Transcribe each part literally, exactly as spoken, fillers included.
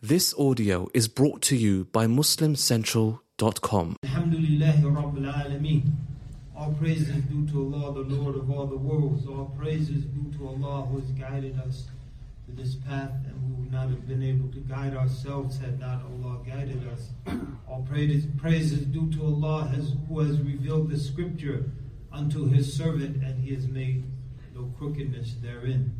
This audio is brought to you by Muslim Central dot com. Alhamdulillahi Rabbil Alameen. All praise is due to Allah, the Lord of all the worlds. All praise is due to Allah who has guided us to this path, and we would not have been able to guide ourselves had not Allah guided us. All praise, praise is due to Allah has, who has revealed the scripture unto His servant, and He has made no crookedness therein.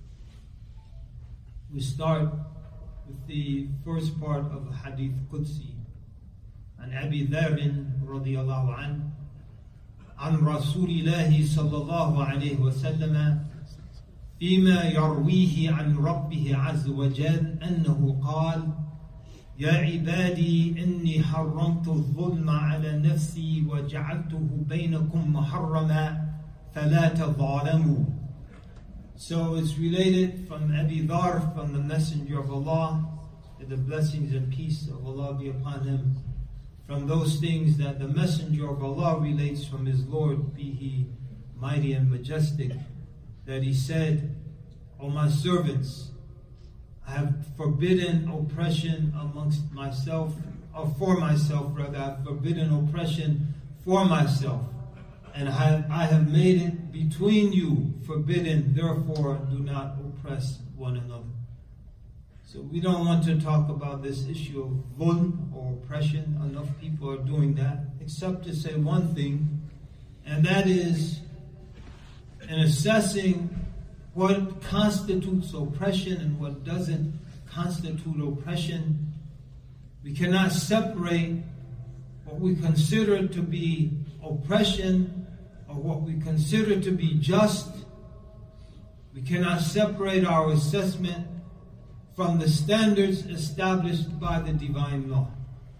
We start with the first part of the Hadith Qudsi. عن أبي ذر رضي الله عنه عن رسول الله صلى الله عليه وسلم فيما يرويه عن ربه عز وجل أنه قال يا عبادي إني حرمت الظلم على نفسي وجعلته بينكم محرما فلا تظالموا. So it's related from Abi Dharr, from the Messenger of Allah, that the blessings and peace of Allah be upon him, from those things that the Messenger of Allah relates from his Lord, be he mighty and majestic, that he said, O my servants, I have forbidden oppression amongst myself, or for myself rather, I have forbidden oppression for myself, and I have, I have made it between you forbidden, therefore do not oppress one another. So we don't want to talk about this issue of dhulm or oppression. Enough people are doing that, except to say one thing, and that is in assessing what constitutes oppression and what doesn't constitute oppression, we cannot separate what we consider to be oppression or what we consider to be just. We cannot separate our assessment from the standards established by the divine law.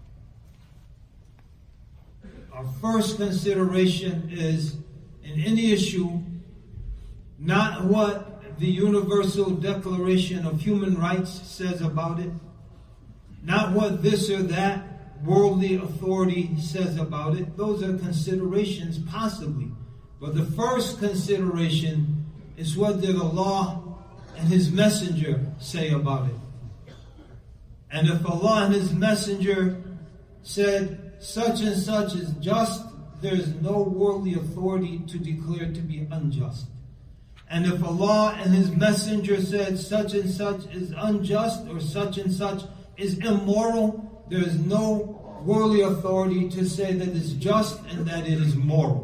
Our first consideration is, in any issue, not what the Universal Declaration of Human Rights says about it, not what this or that worldly authority says about it. Those are considerations possibly. But the first consideration is what did Allah and His Messenger say about it. And if Allah and His Messenger said such and such is just, there is no worldly authority to declare to be unjust. And if Allah and His Messenger said such and such is unjust or such and such is immoral, there is no worldly authority to say that it's just and that it is moral.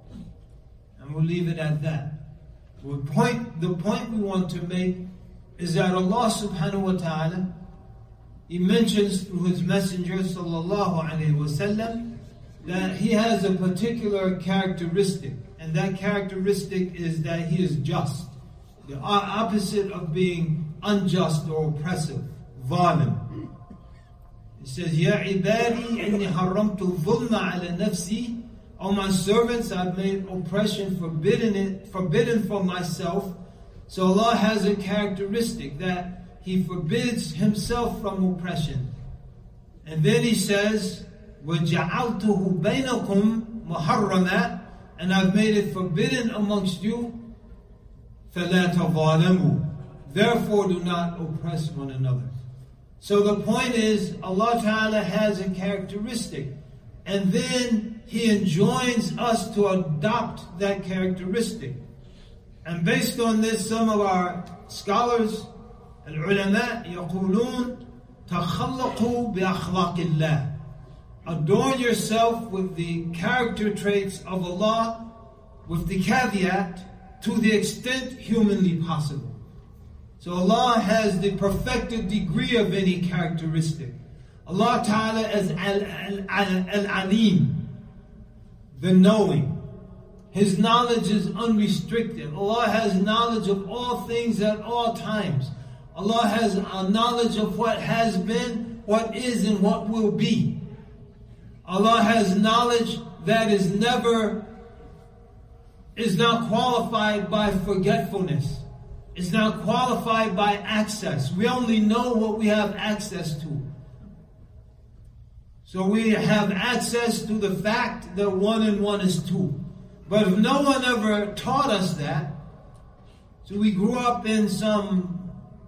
And we'll leave it at that. The point, the point we want to make is that Allah subhanahu wa ta'ala, He mentions through His Messenger sallallahu alayhi wa sallam that He has a particular characteristic, and that characteristic is that He is just. The opposite of being unjust or oppressive, zalim. It says, Ya ibadi inni haramtu dhulma ala nafsi. O my servants, I've made oppression forbidden it, forbidden for myself. So Allah has a characteristic that He forbids Himself from oppression. And then He says, وَجَعَلْتُهُ بَيْنَكُمْ مُحَرَّمًا, and I've made it forbidden amongst you. فَلَا تَظَالَمُوا, therefore do not oppress one another. So the point is, Allah Ta'ala has a characteristic, and then He enjoins us to adopt that characteristic. And based on this, some of our scholars, al-ulama, يقولون تخلقوا بأخلاق الله. Adorn yourself with the character traits of Allah, with the caveat, to the extent humanly possible. So Allah has the perfected degree of any characteristic. Allah Ta'ala is Al-Alim, the knowing. His knowledge is unrestricted. Allah has knowledge of all things at all times. Allah has a knowledge of what has been, what is, and what will be. Allah has knowledge that is never, is not qualified by forgetfulness. It's not qualified by access. We only know what we have access to. So we have access to the fact that one and one is two. But if no one ever taught us that, so we grew up in some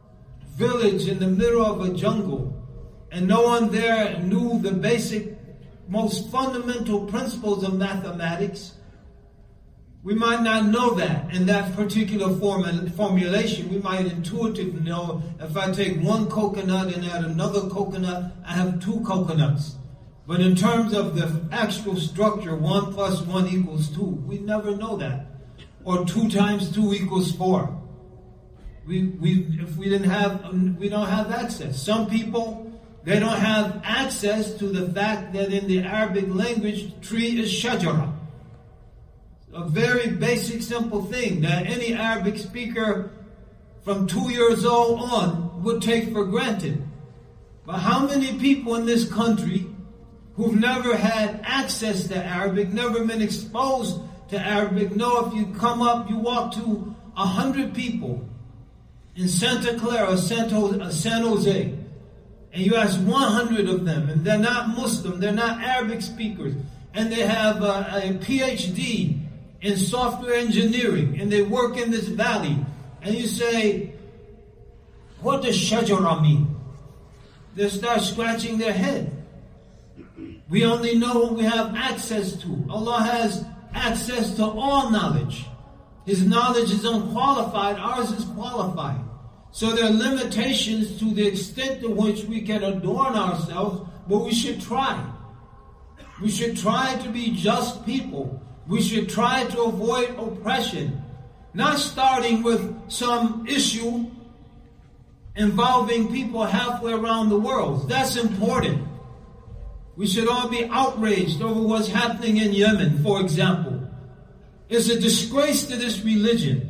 village in the middle of a jungle, and no one there knew the basic, most fundamental principles of mathematics, we might not know that in that particular form, formulation. We might intuitively know if I take one coconut and add another coconut, I have two coconuts. But in terms of the actual structure, one plus one equals two, we never know that. Or two times two equals four. We, we, if we didn't have, we don't have access. Some people, they don't have access to the fact that in the Arabic language, tree is shajara. A very basic, simple thing that any Arabic speaker from two years old on would take for granted. But how many people in this country who've never had access to Arabic, never been exposed to Arabic, know if you come up, you walk to a hundred people in Santa Clara, San Jose, and you ask one hundred of them, and they're not Muslim, they're not Arabic speakers, and they have a, a P H D in software engineering, and they work in this valley, and you say, what does shajara mean? They start scratching their head. We only know what we have access to. Allah has access to all knowledge. His knowledge is unqualified, ours is qualified. So there are limitations to the extent to which we can adorn ourselves, but we should try. We should try to be just people. We should try to avoid oppression, not starting with some issue involving people halfway around the world. That's important. We should all be outraged over what's happening in Yemen, for example. It's a disgrace to this religion.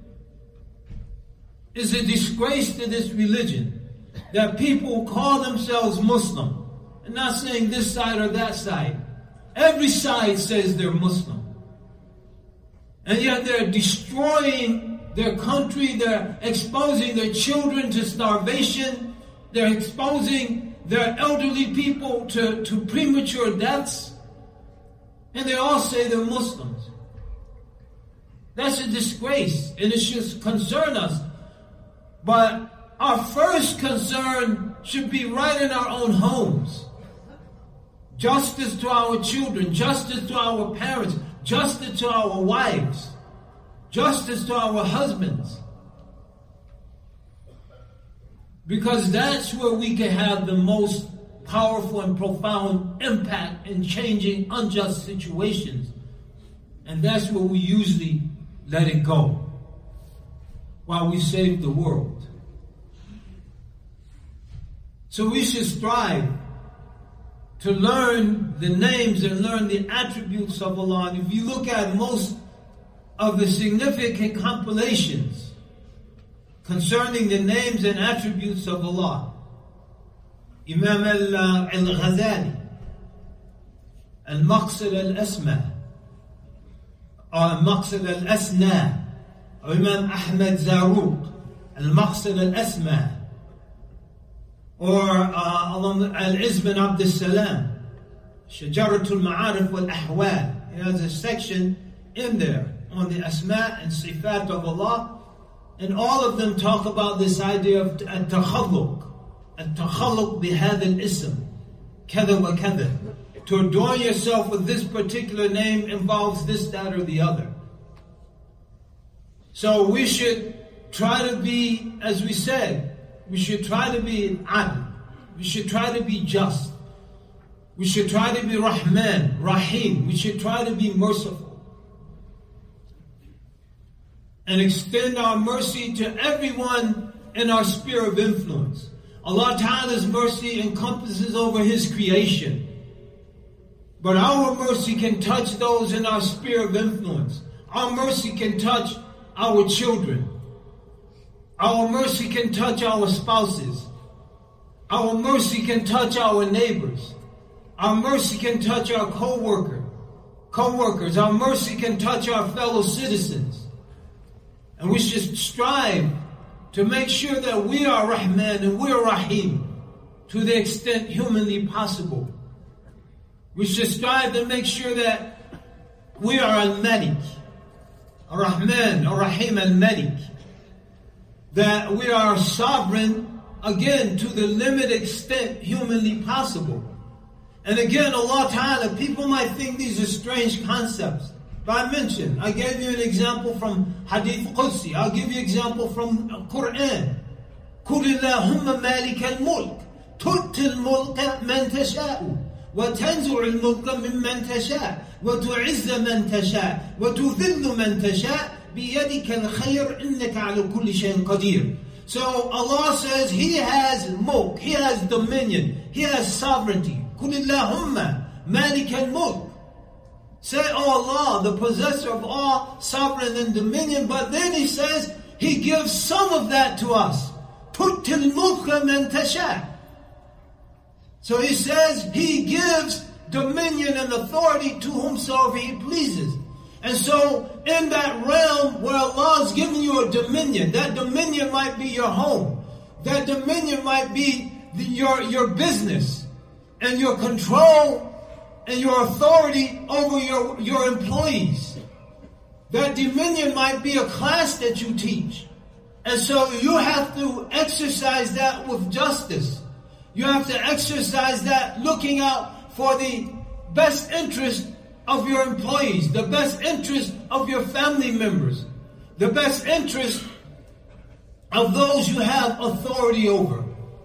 It's a disgrace to this religion that people call themselves Muslim. I'm not saying this side or that side. Every side says they're Muslim. And yet they're destroying their country, they're exposing their children to starvation, they're exposing their elderly people to, to premature deaths, and they all say they're Muslims. That's a disgrace, and it should concern us. But our first concern should be right in our own homes. Justice to our children, justice to our parents, justice to our wives, justice to our husbands. Because that's where we can have the most powerful and profound impact in changing unjust situations. And that's where we usually let it go, while we save the world. So we should strive to learn the names and learn the attributes of Allah. And if you look at most of the significant compilations concerning the names and attributes of Allah, Imam al-Ghazali, al-Maqsid al-Asma, or al-Maqsid al-Asna, or Imam Ahmed Zaruq, al-Maqsid al-Asma, or uh, Al-Izz bin Abd al-Salam, Shajaratul Ma'arif wal-Ahwal. He has a section in there on the Asma and Sifat of Allah, and all of them talk about this idea of al-Takhalluq, al-Takhalluq bihad al-Ism, kada wa kada. To adorn yourself with this particular name involves this, that, or the other. So we should try to be, as we said, we should try to be adl. We should try to be just. We should try to be Rahman, Rahim. We should try to be merciful. And extend our mercy to everyone in our sphere of influence. Allah Ta'ala's mercy encompasses over His creation. But our mercy can touch those in our sphere of influence. Our mercy can touch our children. Our mercy can touch our spouses. Our mercy can touch our neighbors. Our mercy can touch our co-worker, co-workers. Our mercy can touch our fellow citizens. And we should strive to make sure that we are Rahman and we are Rahim to the extent humanly possible. We should strive to make sure that we are Al-Malik, Ar-Rahman, Ar-Rahim Al-Malik. that we are sovereign, again, to the limited extent humanly possible. And again, Allah Ta'ala, people might think these are strange concepts. But I mentioned, I gave you an example from Hadith Qudsi. I'll give you an example from Quran. قُلِ اللَّهُمَّ مَالِكَ الْمُلْكِ تُؤْتِ الْمُلْكَ مَنْ تَشَاءُ وتنزع الملك ممن تشاء وتعز من تشاء وتذل من تشاء بيدك الخير إنك على كل شيء قدير. So Allah says He has mulk, He has dominion, He has sovereignty. قل اللهم مالك الملك. Say, oh Allah, the possessor of all sovereign and dominion. But then He says He gives some of that to us. تؤتي الملك من تشاء. So He says He gives dominion and authority to whomsoever He pleases. And so in that realm where Allah is giving you a dominion, that dominion might be your home. That dominion might be the, your, your business and your control and your authority over your, your employees. That dominion might be a class that you teach. And so you have to exercise that with justice. You have to exercise that looking out for the best interest of your employees, the best interest of your family members, the best interest of those you have authority over.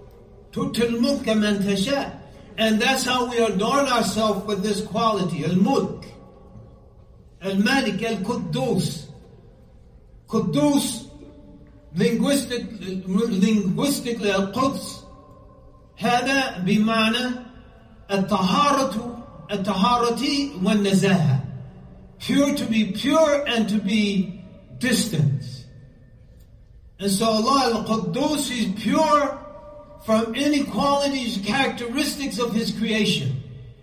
And that's how we adorn ourselves with this quality. Al-Mulk, Al-Malik, Al-Quddus. Quddus, linguistic, linguistically, Al-Quds. هذا بمعنى الطهارة الطهارة والنزاهة. Pure, to be pure and to be distant. And so Allah Al-Quddus is pure from any qualities, characteristics of His creation.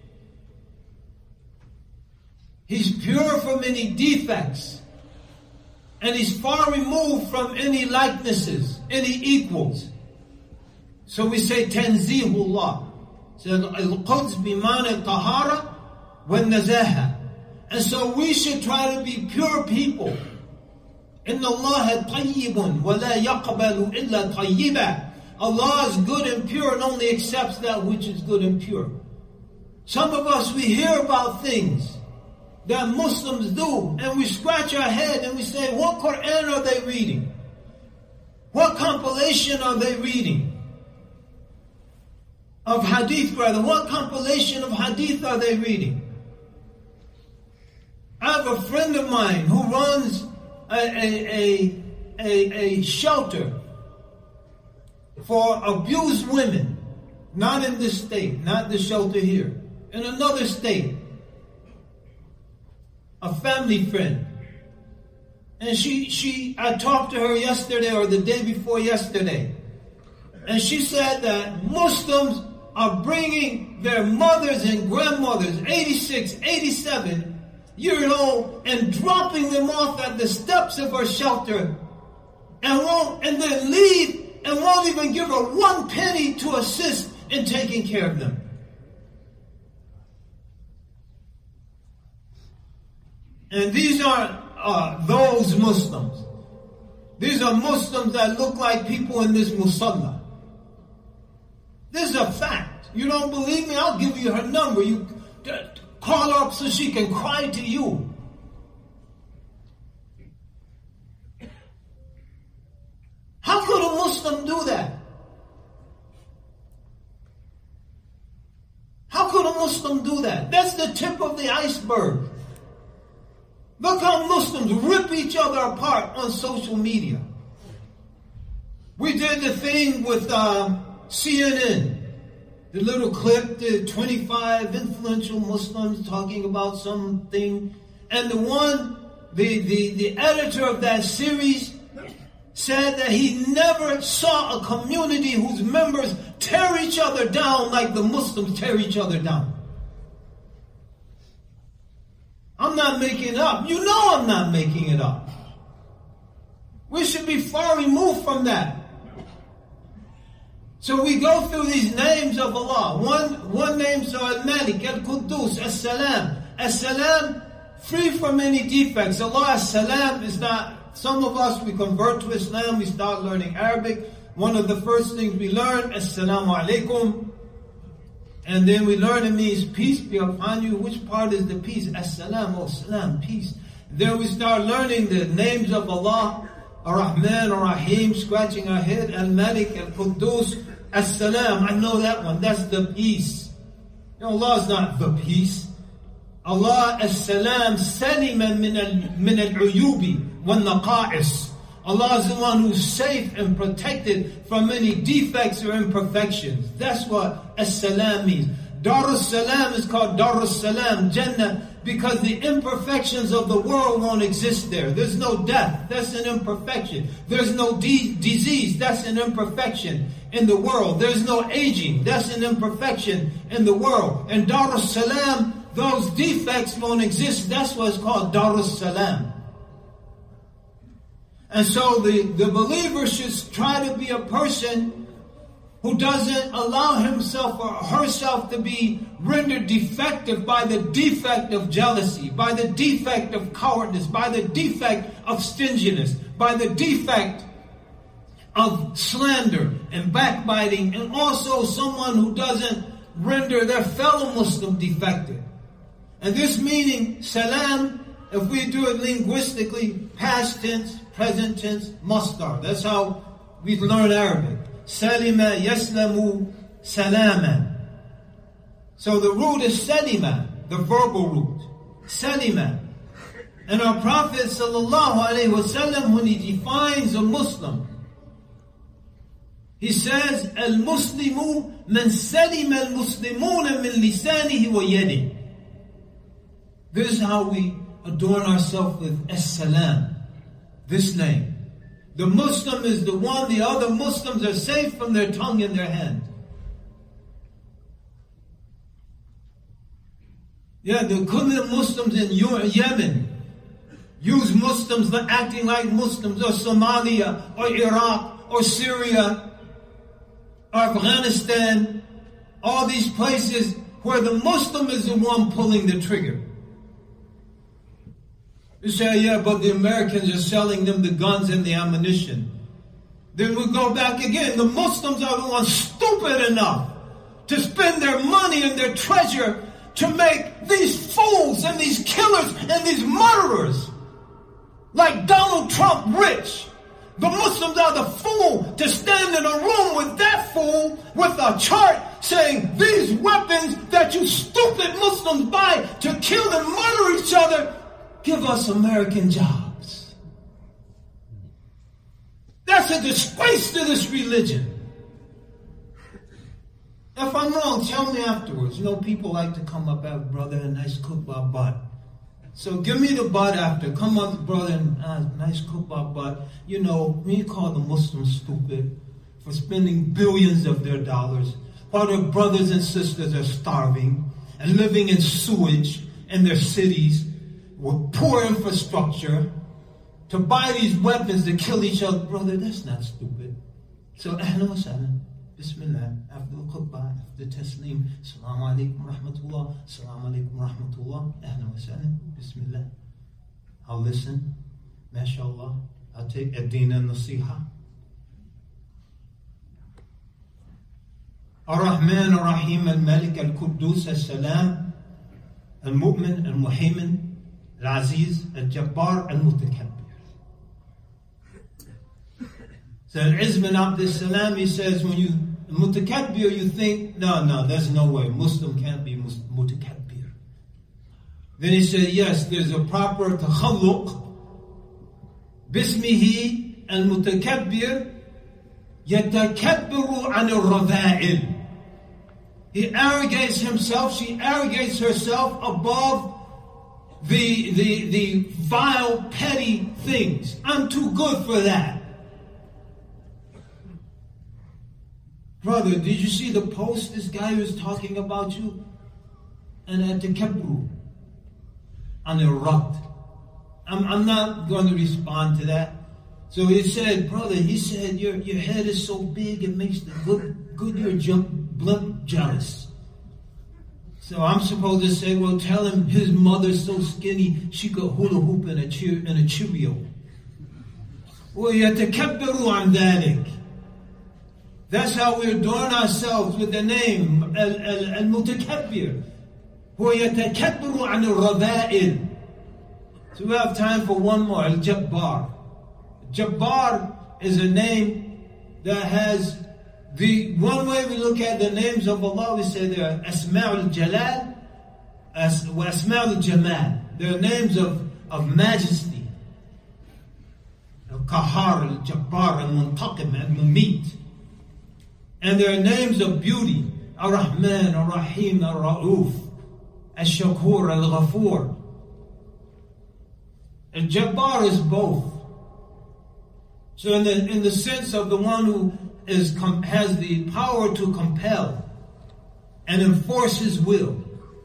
He's pure from any defects. And He's far removed from any likenesses, any equals. So we say Tanzihullah. So Al-Quds bimana tahara wal nazaha. And so we should try to be pure people. Inna Allah tayyibun wa la yaqbalu illa tayyiba. Allah is good and pure and only accepts that which is good and pure. Some of us, we hear about things that Muslims do and we scratch our head and we say, what Quran are they reading? What compilation are they reading? Of hadith, rather. What compilation of hadith are they reading? I have a friend of mine who runs a, a, a, a, a shelter for abused women. Not in this state, not the shelter here. In another state. A family friend. And she, she, I talked to her yesterday or the day before yesterday. And she said that Muslims are bringing their mothers and grandmothers, eighty-six, eighty-seven years old, and dropping them off at the steps of her shelter, and won't, and then leave and won't even give her one penny to assist in taking care of them. And these aren't uh, those Muslims. These are Muslims that look like people in this musalla. This is a fact. You don't believe me? I'll give you her number. You uh, call her up so she can cry to you. How could a Muslim do that? How could a Muslim do that? That's the tip of the iceberg. Look how Muslims rip each other apart on social media. We did the thing with uh, C N N. The little clip, the twenty-five influential Muslims talking about something. And the one, the, the, the editor of that series said that he never saw a community whose members tear each other down like the Muslims tear each other down. I'm not making it up. You know I'm not making it up. We should be far removed from that. So we go through these names of Allah. One, one name, so Al-Malik, Al-Quddus, As-Salam. As-Salam, free from any defects. Allah As-Salam is not Some of us, we convert to Islam, we start learning Arabic. One of the first things we learn, Assalamu alaikum. And then we learn it means peace be upon you. Which part is the peace? Assalamu, salam, peace. Then we start learning the names of Allah, Ar-Rahman, Ar-Rahim, scratching our head, Al-Malik, Al-Quddus, As-Salam. I know that one. That's the peace. You know, Allah is not the peace. Allah, As-Salam, Salima min al-uyubi wal-naqa'is. Allah is the one who's safe and protected from any defects or imperfections. That's what As-Salam means. Darus Salam is called Darus Salam, Jannah, because the imperfections of the world won't exist there. There's no death. That's an imperfection. There's no de- disease. That's an imperfection in the world. There's no aging. That's an imperfection in the world. And Darus Salam, those defects won't exist. That's what's called Darus Salam. And so the, the believer should try to be a person who doesn't allow himself or herself to be rendered defective by the defect of jealousy, by the defect of cowardice, by the defect of stinginess, by the defect of slander and backbiting, and also someone who doesn't render their fellow Muslim defective. And this meaning, salam, if we do it linguistically, past tense, present tense, masdar. That's how we learn Arabic. Salima yaslamu salama. So the root is salima, the verbal root. Salima. And our Prophet sallallahu alaihi wasallam, when he defines a Muslim, he says, Al-Muslimu man salima al-Muslimuna min lisanihi wa yadihi. This is how we adorn ourselves with As-Salam, this name. The Muslim is the one, the other Muslims are safe from their tongue and their hand. Yeah, the Kulli Muslims in Yemen use Muslims acting like Muslims, or Somalia, or Iraq, or Syria, or Afghanistan, all these places where the Muslim is the one pulling the trigger. You say, yeah, but the Americans are selling them the guns and the ammunition. Then we go back again. The Muslims are the ones stupid enough to spend their money and their treasure to make these fools and these killers and these murderers like Donald Trump rich. The Muslims are the fool to stand in a room with that fool with a chart saying, these weapons that you stupid Muslims buy to kill and murder each other, give us American jobs. That's a disgrace to this religion. If I'm wrong, tell me afterwards. You know, people like to come up after, brother, a nice khutbah butt. So give me the butt after. Come up, brother, and uh, nice khutbah butt. You know, we call the Muslims stupid for spending billions of their dollars while their brothers and sisters are starving and living in sewage in their cities with poor infrastructure to buy these weapons to kill each other. Brother, that's not stupid. So, ahlan wa sahlan. Bismillah. After the khutbah, after the taslim, assalamu alaikum rahmatullah, assalamu alaikum rahmatullah, ahlan wa sahlan, bismillah. I'll listen. MashaAllah. I'll take ad-din al-nasiha. Ar-Rahman, Ar-Rahim, Al-Malik, Al-Quddus, Al-Salam, Al-Mu'min, Al-Muhaymin, Al-Aziz, Al-Jabbar, Al-Mutakabbir. So Al-Izz bin Abd al-Salam, he says, when you, Mutakabbir, you think, no, no, there's no way. Muslim can't be Mutakabbir. Then he said, yes, there's a proper takhalluq. Bismihi al-Mutakabbir yatakabbiru an al-radha'il. He arrogates himself, she arrogates herself above the, the, the vile, petty things. I'm too good for that. Brother, did you see the post? This guy was talking about you. And at the kabru. And a rut. I'm, I'm not going to respond to that. So he said, brother, he said, your, your head is so big, it makes the good, Goodyear jump blimp jealous. So I'm supposed to say, well, tell him his mother's so skinny, she could hula hoop in a, cheer, in a Cheerio. وَيَتَكَبَّرُوا عَنْ ذَلِكَ. That's how we adorn ourselves with the name Al-Mutakabbir. وَيَتَكَبَّرُوا عَنِ الرَّذَائِلِ. So we have time for one more, Al-Jabbar. Jabbar is a name that has the one way we look at the names of Allah, we say they are Asma'ul Jalal wa Asma'ul Jamal. They are names of, of majesty. Al-Qahar, Al-Jabbar, Al-Muntaqim, Al-Mumit. And they are names of beauty. Ar-Rahman, Ar-Rahim, Ar-Ra'uf, Al-Shakur, Al-Ghafur. Al-Jabbar is both. So in the, in the sense of the one who is has the power to compel and enforce his will,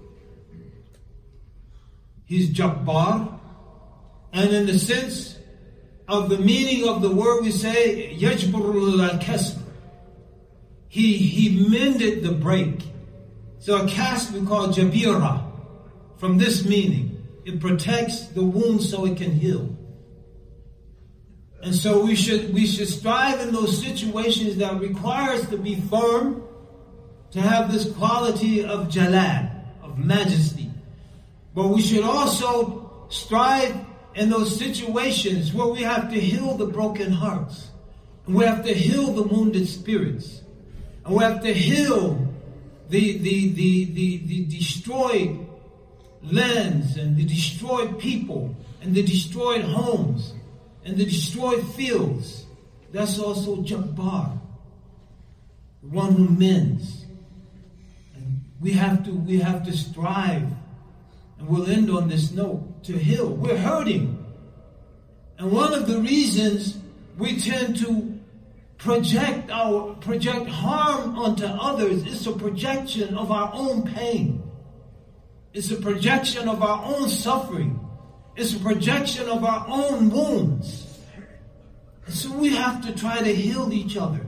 he's Jabbar. And in the sense of the meaning of the word, we say Yajburul al-Kasb. He, he mended the break. So a kasb we call Jabira. From this meaning, it protects the wound so it can heal. And so we should we should strive in those situations that require us to be firm, to have this quality of jalal, of majesty. But we should also strive in those situations where we have to heal the broken hearts. And we have to heal the wounded spirits. And we have to heal the, the, the, the, the destroyed lands and the destroyed people and the destroyed homes and the destroyed fields. That's also Jabbar, the one who mends. And we have to we have to strive, and we'll end on this note, to heal. We're hurting. And one of the reasons we tend to project our project harm onto others is a projection of our own pain. It's a projection of our own suffering. It's a projection of our own wounds. And so we have to try to heal each other.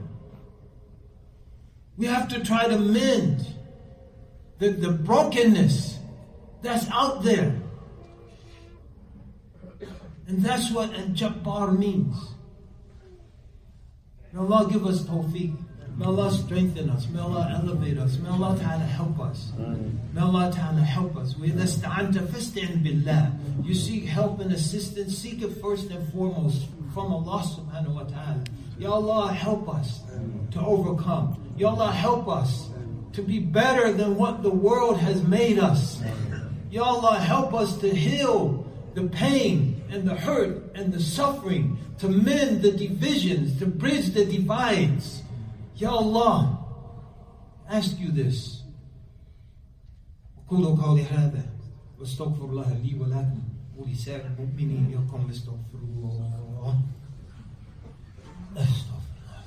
We have to try to mend the, the brokenness that's out there. And that's what Al-Jabbar means. May Allah give us tawfiq. May Allah strengthen us. May Allah elevate us. May Allah Ta'ala help us. May Allah Ta'ala help us. وَإِذَا اسْتَعَنْتَ فَاسْتَعِنْ بِاللَّهِ. You seek help and assistance, seek it first and foremost from Allah Subhanahu wa Ta'ala. Ya Allah, help us to overcome. Ya Allah, help us to be better than what the world has made us. Ya Allah, help us to heal the pain and the hurt and the suffering, to mend the divisions, to bridge the divides. Ya Allah, ask you this. قولوا قولي هذا واستغفر الله لي ولكم ولسائر المؤمنين يقوم استغفر الله. استغفر.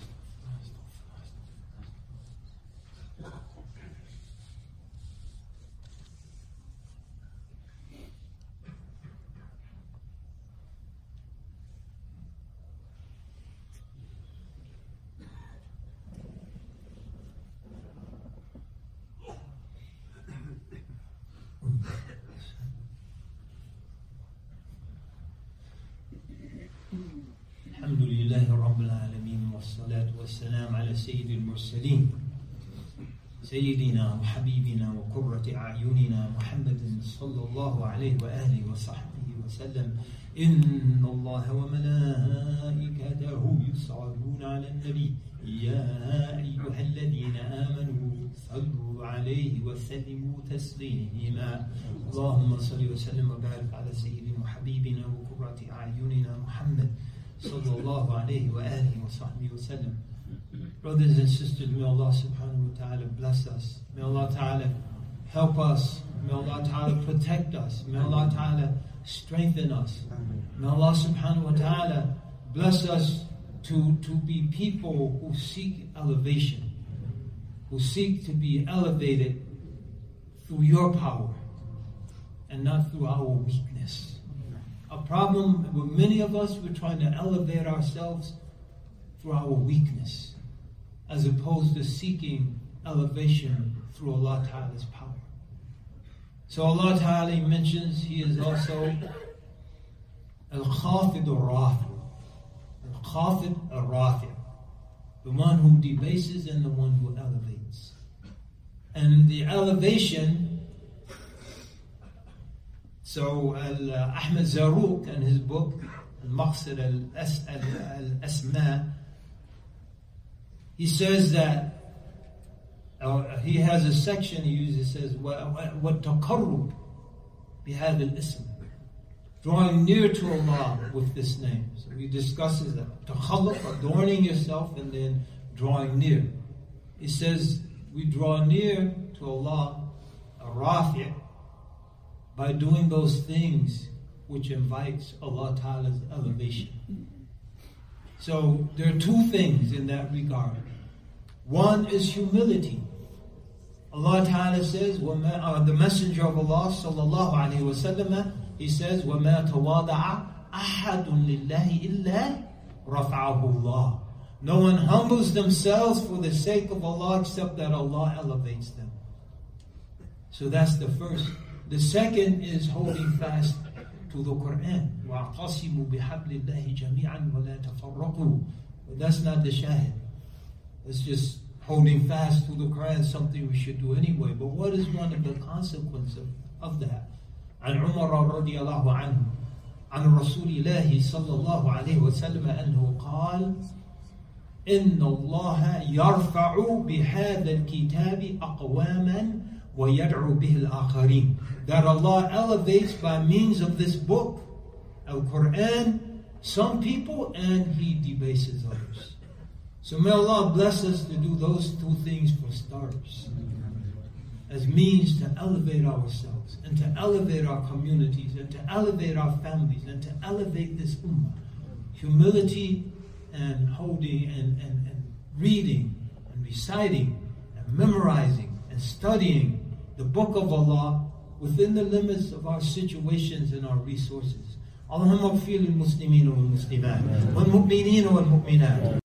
الحمد لله رب العالمين والصلاة والسلام على سيد المرسلين سيدنا وحبيبنا وقرة أعيننا محمد صلى الله عليه وآله وصحبه وسلم. إن الله وملائكته يصلون على النبي يا أيها الذين آمنوا صلوا عليه وسلموا تسليما. اللهم صل وسلم وبارك على سيدنا وحبيبنا وقرة أعيننا محمد sallallahu alayhi wa alihi wa sahbihi wa sallam. Brothers and sisters, may Allah subhanahu wa ta'ala bless us. May Allah ta'ala help us. May Allah ta'ala protect us. May Allah ta'ala strengthen us. May Allah subhanahu wa ta'ala bless us to, to be people who seek elevation, who seek to be elevated through your power and not through our weakness. A problem with many of us, we're trying to elevate ourselves through our weakness, as opposed to seeking elevation through Allah Ta'ala's power. So Allah Ta'ala mentions He is also Al-Khafid Al-Rafi. Khafid al-Rafi', the one who debases and the one who elevates. And the elevation, so al, uh, Ahmed Zarruq in his book, Al-Maqsid al-Asma, he says that, uh, he has a section he uses, says, وَالتَّقَرُّبْ بِهَذَا الْإِسْمِ, drawing near to Allah with this name. So he discusses that. Takhalluq, adorning yourself, and then drawing near. He says, we draw near to Allah, Rafi', by doing those things which invites Allah Ta'ala's elevation. So there are two things in that regard. One is humility. Allah Ta'ala says, uh, the Messenger of Allah Sallallahu Alaihi Wasallam, he says, وَمَا تَوَاضَعَ أَحَدٌ لِلَّهِ إِلَّا رَفْعَهُ اللَّهُ. No one humbles themselves for the sake of Allah except that Allah elevates them. So that's the first. The second is holding fast to the Quran. وَاعْتَصِمُوا بِحَبْلِ اللَّهِ جَمِيعًا وَلَا تَفَرَّقُوا. But that's not the shahid. It's just holding fast to the Quran, something we should do anyway. But what is one of the consequences of, of that? عن عمر رضي الله عنه عن رسول الله صلى الله عليه وسلم أنه قال إن الله يرفع بهذا الكتاب أقواما ويدعو به الآخرين. That Allah elevates by means of this book, Al-Quran, some people, and He debases others. So may Allah bless us to do those two things for starters, as means to elevate ourselves, and to elevate our communities, and to elevate our families, and to elevate this ummah. Humility and holding and, and, and reading and reciting and memorizing and studying the book of Allah within the limits of our situations and our resources. اللهم اغفر للمسلمين والمسلمات والمؤمنين والمؤمنات